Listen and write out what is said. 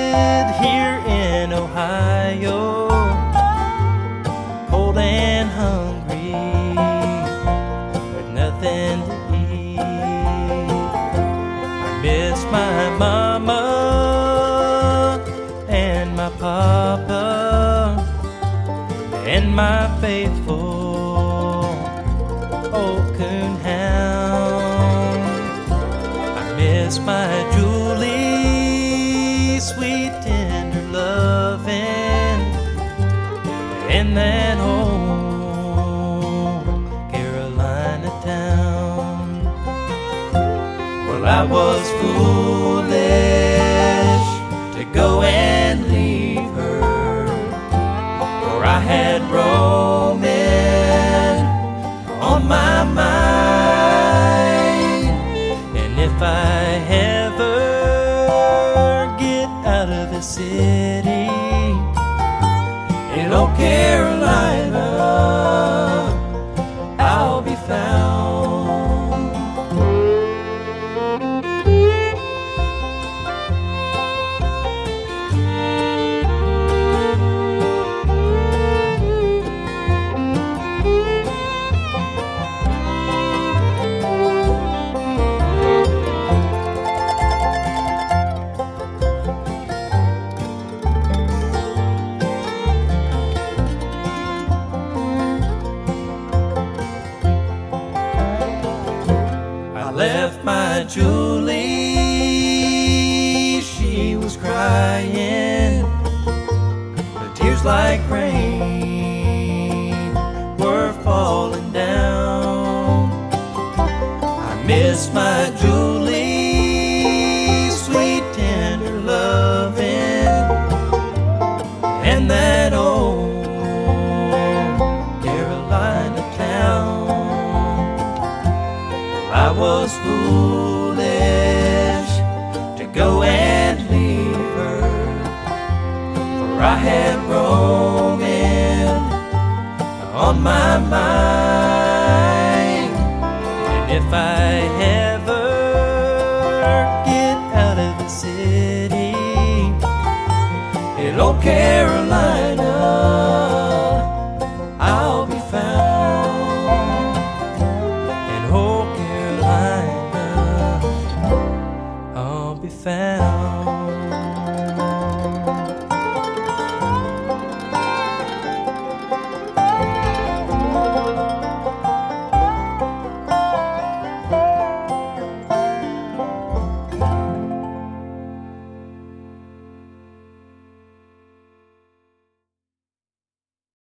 here in Ohio, cold and hungry, with nothing to eat. I miss my mama and my papa and my faithful old coonhound. I miss my Julie, sweet tender loving, in that old Carolina town. Well, I was foolish to go and leave her, for I had roaming on my mind. And if I ever get out of the city in old Carolina, I'll be found. I left my Julie, she was crying, the tears like rain were falling down. I miss my Julie, sweet tender loving, and that old Carolina town. I was foolish to go and leave her, for I had roaming on my mind. And if I ever get out of the city in old Carolina,